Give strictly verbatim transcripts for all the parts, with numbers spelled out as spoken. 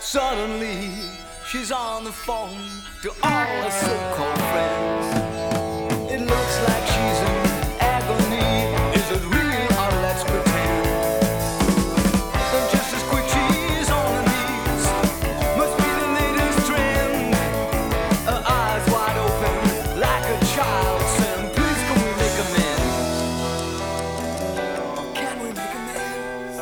Suddenly, she's on the phone to all her so-called friends. It looks like she's in agony. Is it real or let's pretend? And just as quick she's on her knees. Must be the latest trend. Her eyes wide open like a child saying, please can we make amends? Or can we make amends?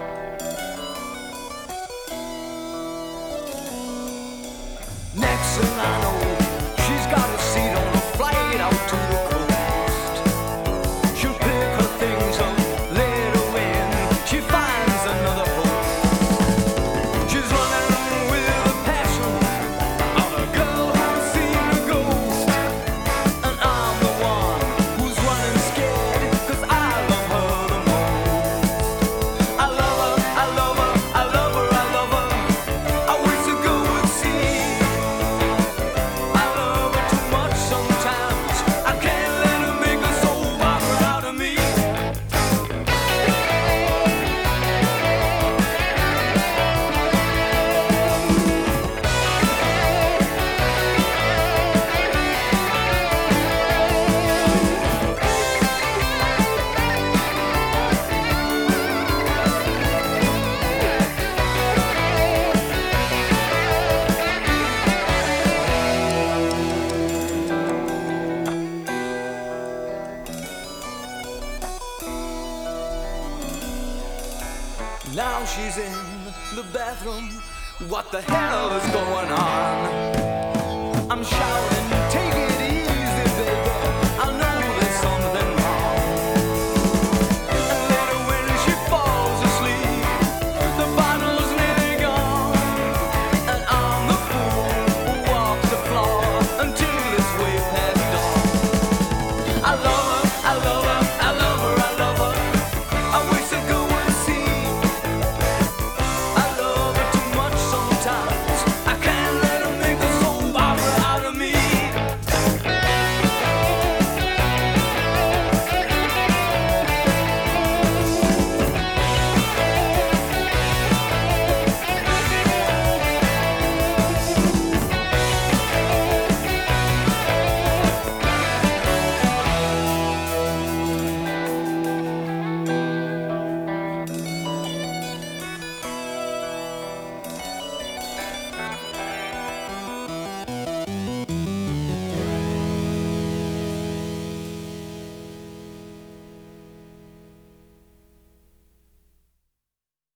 Next thing I know, she's got a seat on a flight out to the coast. She'll pick her things up later when she finds another host. She's running with a passion of a girl who's seen a ghost. And I'm the one who's running scared, 'cause I love her the most. I love her, I love her, I love her, I love her. I wish the girl would see. Now she's in the bathroom. What the hell is going on?